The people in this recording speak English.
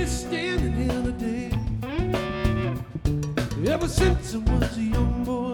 standing here today. Ever since I was a young boy,